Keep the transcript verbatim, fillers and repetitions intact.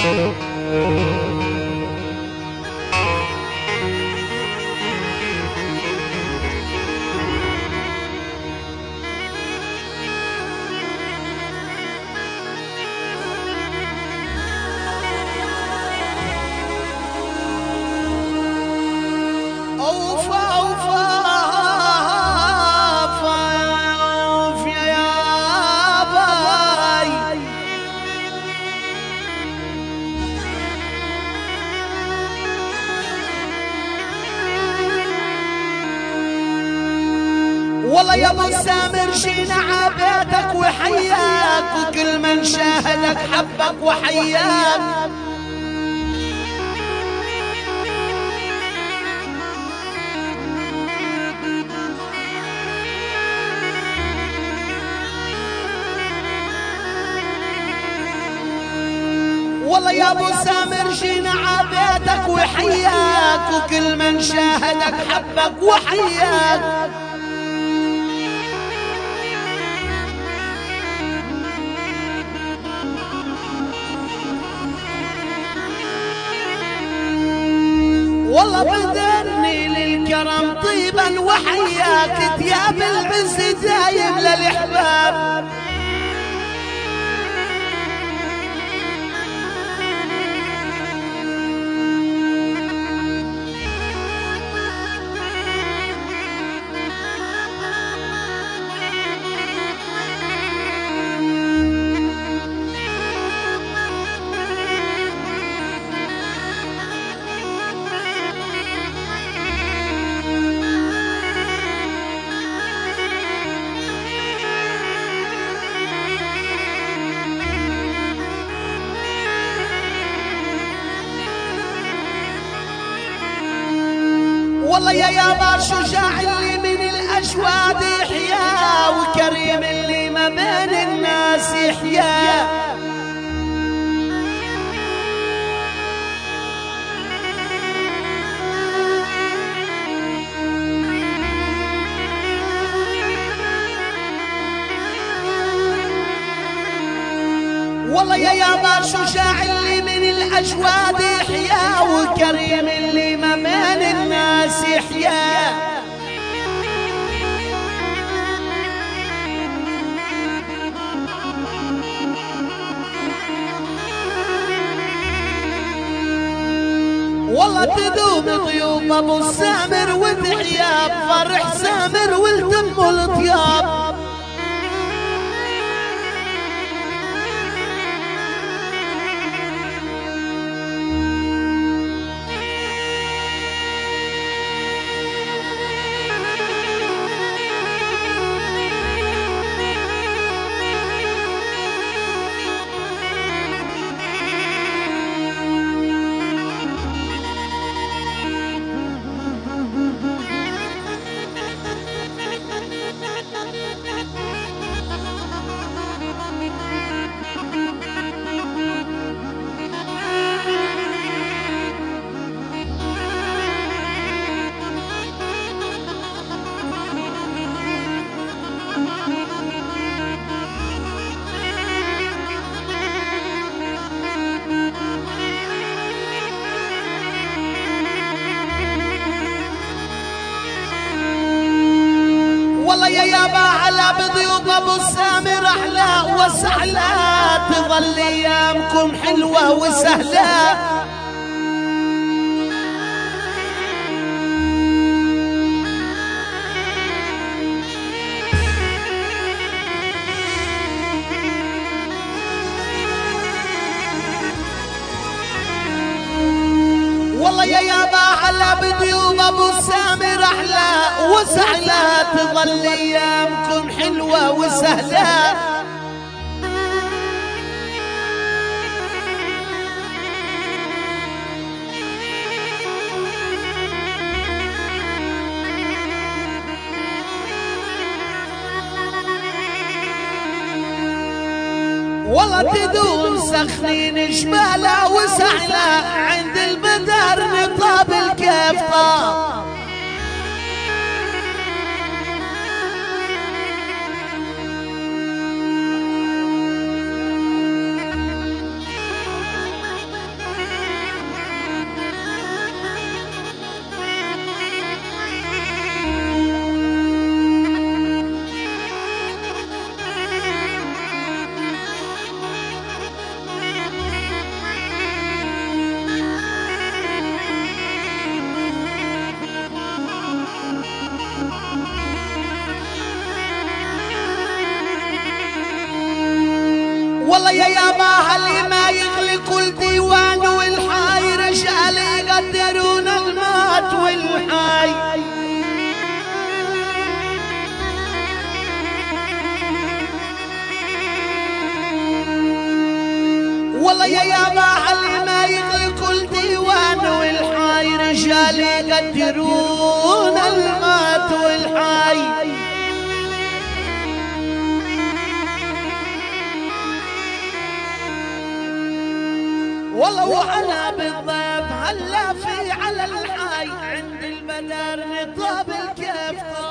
والله يا ابو سامر جينا عبيتك وحياك، وكل من شاهدك حبك وحياك. والله يا ابو سامر جينا عبيتك وحياك، وكل من شاهدك حبك وحياك. والله بدرني للكرم طيبا وحياك، ثياب العز دايم للأحباب. والله يا يابا شجاع اللي من الأجواد يحيا، وكريم اللي ما بين الناس يحيا. والله يا يابا شجاع اللي من الأجواد يحيا، وكريم اللي ما بين الناس يحيا. والله تدوم ضيوف ابو السامر وتحيا، بفرح سامر والتم الطياب. والله يا يابا على بضيوف ابو السامر احلى وسهلا، تظل ايامكم حلوه وسهله. والله يا يابا على بضيوف ابو السامر احلى وسهلا، تظل ايامكم حلوه وسهله. والله تدوم سخنين جبالة وسهلة، عند البدر نطاب الكيف طاب. يا يابا اللي ما يغلق الديوان والحاي رجال يقدرون المات والحاي. والله يا يابا اللي ما يغلق الديوان والحاي رجال يقدرون المات والحاي. والله وعلى بالضيف هلا في على الحاي عند البدر نطاب الكيف.